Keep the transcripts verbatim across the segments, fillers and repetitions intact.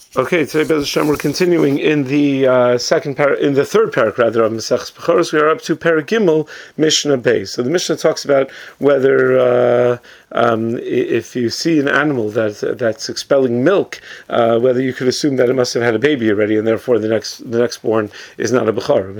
Okay, today, Bez Hashem, we're continuing in the uh, second par- in the third parak rather of Maseches Bechoros. We are up to Parak Gimel, Mishnah Beis. So the Mishnah talks about whether uh, um, if you see an animal that that's expelling milk, uh, whether you could assume that it must have had a baby already, and therefore the next the next born is not a bechor.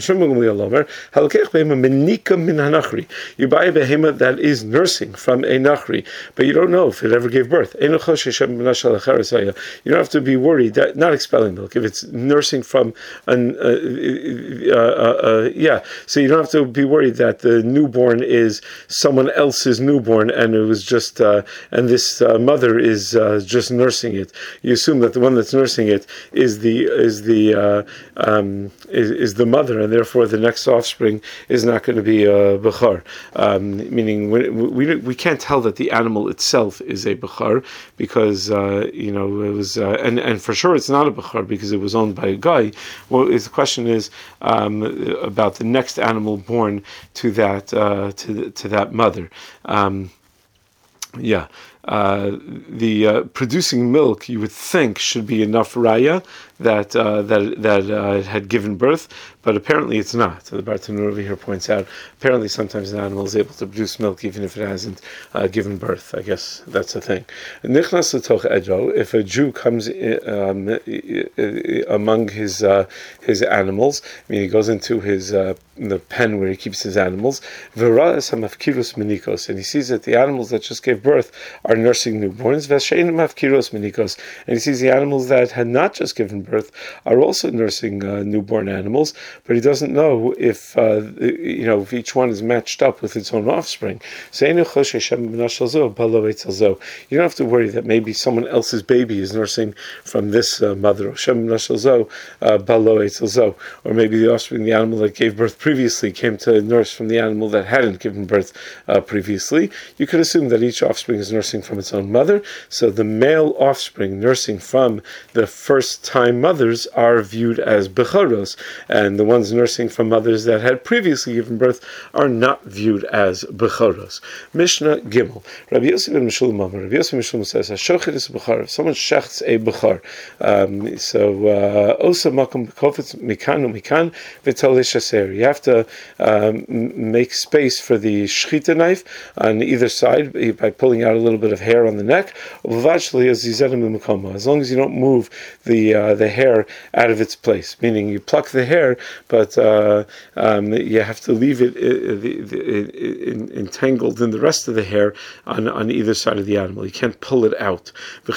You buy a behemah that is nursing from a nachri, but you don't know if it ever gave birth. You don't have to be worried. That, not expelling milk, if it's nursing from an uh, uh, uh, uh, yeah, so you don't have to be worried that the newborn is someone else's newborn and it was just uh, and this uh, mother is uh, just nursing it. You assume that the one that's nursing it is the is the uh, um, is, is the mother, and therefore the next offspring is not going to be a bechar. Um, meaning we, we we can't tell that the animal itself is a bechar because uh, you know it was uh, and and for sure it's not a bechar because it was owned by a guy. Well, the question is um, about the next animal born to that uh, to the, to that mother. Um, yeah, uh, the uh, producing milk you would think should be enough raya that uh, that that uh, it had given birth, but apparently it's not. So the Bartanur over here points out apparently sometimes an animal is able to produce milk even if it hasn't uh, given birth. I guess that's the thing. Nichnas l'toch edro, if a Jew comes in, um, among his uh, his animals, I mean he goes into his uh, the pen where he keeps his animals, v'ra'as hamafkirus menikos, and he sees that the animals that just gave birth are nursing newborns, v'shein hamafkirus menikos, and he sees the animals that had not just given birth are also nursing uh, newborn animals, but he doesn't know if uh, you know if each one is matched up with its own offspring. So you don't have to worry that maybe someone else's baby is nursing from this uh, mother, or maybe the offspring, the animal that gave birth previously, came to nurse from the animal that hadn't given birth uh, previously. You could assume that each offspring is nursing from its own mother. So the male offspring nursing from the first time mothers are viewed as bechoros, and the ones nursing from mothers that had previously given birth are not viewed as bechoros. Mishnah Gimel. Rabbi Yosef ben Meshulam, Rabbi Yosef ben Meshulam says, "Hashochet is bechar." If someone shechts a bechar, um, so osa makom bekofetz mikan umikan v'talish aser. You have to um, make space for the shchita knife on either side by pulling out a little bit of hair on the neck. As long as you don't move the uh, the hair out of its place, meaning you pluck the hair, but uh, um, you have to leave it uh, the, the, in, entangled in the rest of the hair on, on either side of the animal. You can't pull it out. And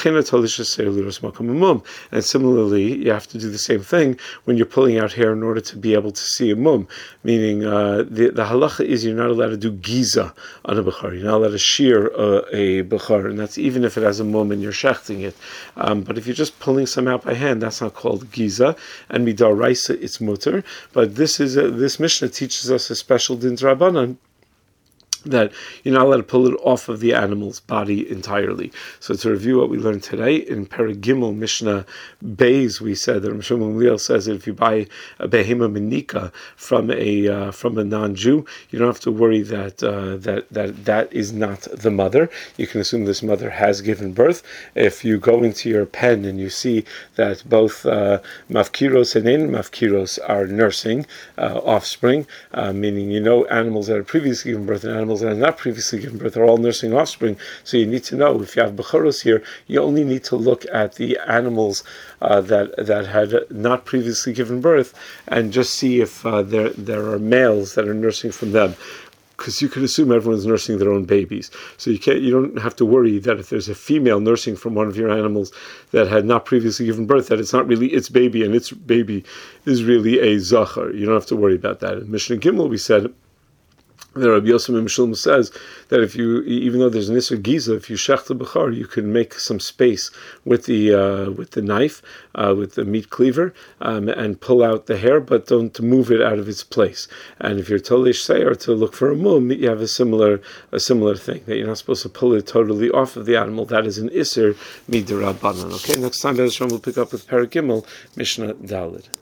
similarly, you have to do the same thing when you're pulling out hair in order to be able to see a mum, meaning uh, the, the halacha is you're not allowed to do giza on a bechar. You're not allowed to shear uh, a bechar, and that's even if it has a mum and you're shechting it. Um, but if you're just pulling some out by hand, that's not called giza, and midaraisa it's mutter. But this is a, this Mishnah teaches us a special din drabanan, that you're not allowed to pull it off of the animal's body entirely. So to review what we learned today, in Perek Gimel Mishnah Beis, we said that Rav Shmuel says that if you buy a behema menika from a uh, from a non-Jew, you don't have to worry that uh, that that that is not the mother. You can assume this mother has given birth. If you go into your pen and you see that both uh, mafkiros and ein mafkiros are nursing uh, offspring, uh, meaning you know animals that are previously given birth and animals that have not previously given birth are all nursing offspring. So you need to know, if you have bechoros here, you only need to look at the animals uh, that that had not previously given birth and just see if uh, there there are males that are nursing from them, because you can assume everyone's nursing their own babies. So you can't, you don't have to worry that if there's a female nursing from one of your animals that had not previously given birth, that it's not really its baby and its baby is really a zachar. You don't have to worry about that. In Mishnah Gimel we said that Rabbi Yosef ben Meshulam says that if you, even though there's an Isser Giza, if you shech the bechar, you can make some space with the uh, with the knife, uh, with the meat cleaver, um, and pull out the hair, but don't move it out of its place. And if you're tolish seir to look for a mum, you have a similar a similar thing, that you're not supposed to pull it totally off of the animal. That is an Isser midirabanan. Okay, next time Be'ez Hashem we'll pick up with Perek Gimel Mishnah Daled.